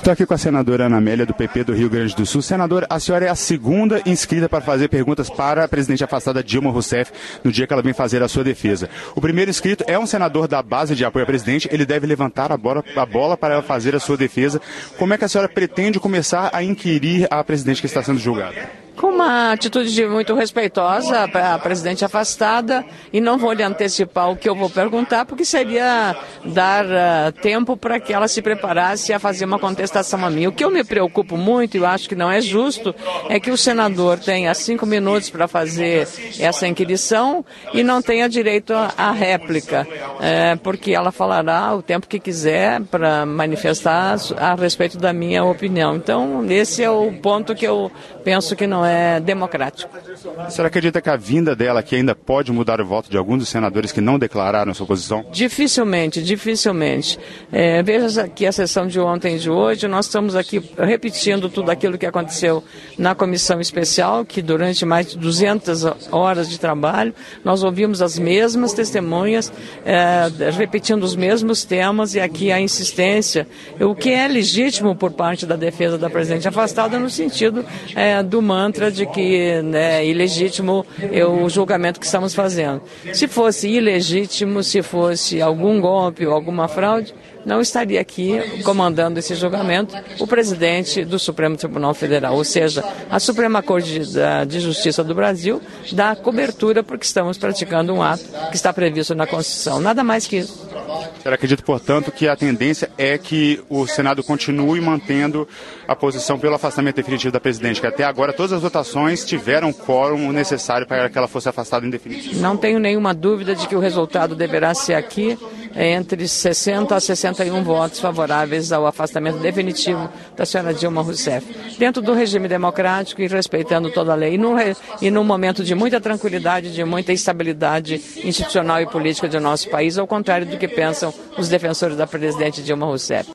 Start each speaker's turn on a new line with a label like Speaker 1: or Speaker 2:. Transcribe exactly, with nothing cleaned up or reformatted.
Speaker 1: Estou aqui com a senadora Ana Amélia, do P P do Rio Grande do Sul. Senadora, a senhora é a segunda inscrita para fazer perguntas para a presidente afastada Dilma Rousseff no dia que ela vem fazer a sua defesa. O primeiro inscrito é um senador da base de apoio à presidente, ele deve levantar a bola, a bola para ela fazer a sua defesa. Como é que a senhora pretende começar a inquirir a presidente que está sendo julgada?
Speaker 2: Com uma atitude muito respeitosa à presidente afastada, e não vou lhe antecipar o que eu vou perguntar, porque seria dar uh, tempo para que ela se preparasse a fazer uma contestação a mim. O que eu me preocupo muito, e eu acho que não é justo, é que o senador tenha cinco minutos para fazer essa inquirição e não tenha direito à réplica, é, porque ela falará o tempo que quiser para manifestar a respeito da minha opinião. Então, esse é o ponto que eu penso que não é É democrático.
Speaker 1: A senhora acredita que a vinda dela aqui ainda pode mudar o voto de alguns dos senadores que não declararam a sua posição?
Speaker 2: Dificilmente, dificilmente. É, veja aqui a sessão de ontem e de hoje, nós estamos aqui repetindo tudo aquilo que aconteceu na comissão especial, que durante mais de duzentas horas de trabalho, nós ouvimos as mesmas testemunhas, é, repetindo os mesmos temas, e aqui a insistência, o que é legítimo por parte da defesa da presidente afastada no sentido é, do mantra de que é ilegítimo o julgamento que estamos fazendo. Se fosse ilegítimo, se fosse algum golpe ou alguma fraude, não estaria aqui comandando esse julgamento o presidente do Supremo Tribunal Federal, ou seja, a Suprema Corte de, de Justiça do Brasil dá cobertura porque estamos praticando um ato que está previsto na Constituição. Nada mais que isso.
Speaker 1: Eu acredito, portanto, que a tendência é que o Senado continue mantendo a posição pelo afastamento definitivo da presidente, que até agora todas as votações tiveram o quórum necessário para que ela fosse afastada em definitivo.
Speaker 2: Não tenho nenhuma dúvida de que o resultado deverá ser aqui entre sessenta a sessenta e um votos favoráveis ao afastamento definitivo da senhora Dilma Rousseff, dentro do regime democrático e respeitando toda a lei, e num, e num momento de muita tranquilidade, de muita estabilidade institucional e política do nosso país, ao contrário do que pensam os defensores da presidente Dilma Rousseff.